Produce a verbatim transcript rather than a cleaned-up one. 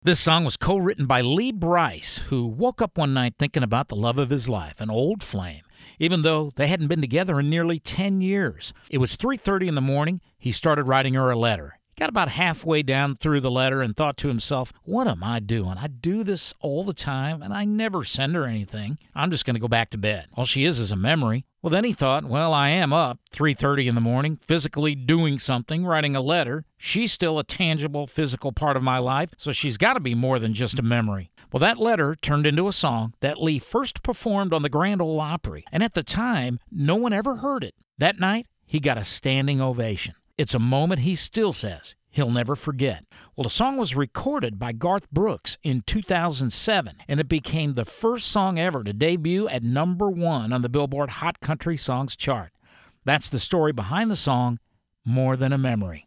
This song was co-written by Lee Brice, who woke up one night thinking about the love of his life, an old flame, even though they hadn't been together in nearly ten years. It was three thirty in the morning. He started writing her a letter. He got about halfway down through the letter and thought to himself, what am I doing? I do this all the time, and I never send her anything. I'm just going to go back to bed. All she is is a memory. Well, then he thought, well, I am up three thirty in the morning, physically doing something, writing a letter. She's still a tangible, physical part of my life, so she's got to be more than just a memory. Well, that letter turned into a song that Lee first performed on the Grand Ole Opry, and at the time, no one ever heard it. That night, he got a standing ovation. It's a moment he still says he'll never forget. Well, the song was recorded by Garth Brooks in two thousand seven, and it became the first song ever to debut at number one on the Billboard Hot Country Songs chart. That's the story behind the song, More Than a Memory.